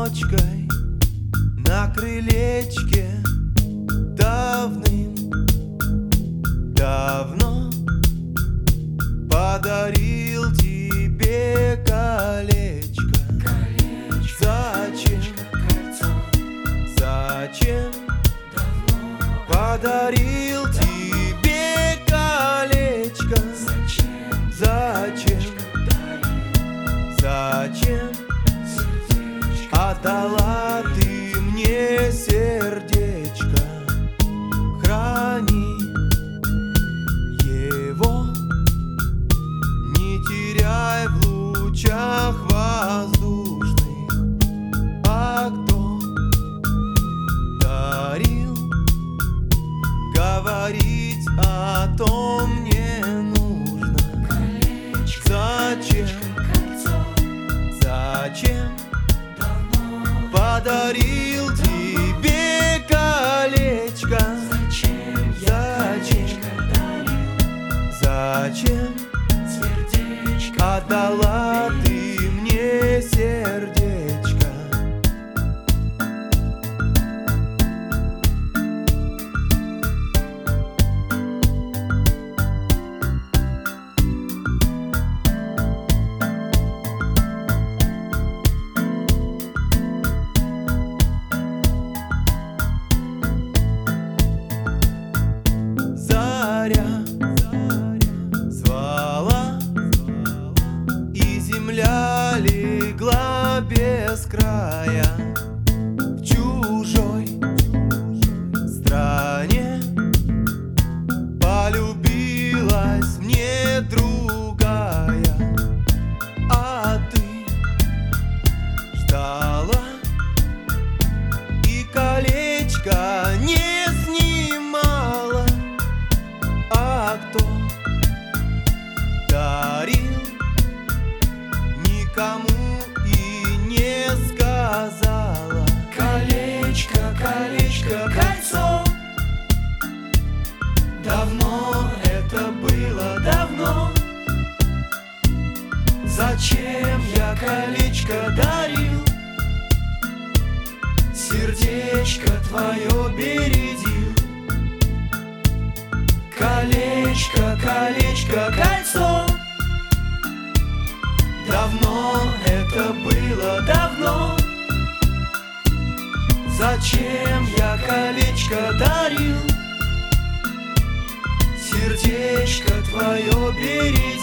ночкой на крылечке давным-давно подарил тебе колечко. Зачем подарил тебе колечко? Зачем отдала ты мне сердечко? Храни его, не теряй в лучах воздушных. А кто дарил, говорить о том не нужно. Зачем подарил тебе колечко? Зачем отдала ты мне сердечко? Звала, и земля легла без края. В чужой стране полюбилась мне другая, а ты ждала и колечко не снимала. А кто дарил, никому и не сказала. Колечко, колечко, кольцо. Давно это было, давно. Зачем я колечко дарил? Сердечко твое бередил. Колечко, колечко, кольцо. Давно это было, давно. Зачем я колечко дарил? Сердечко твое бередил.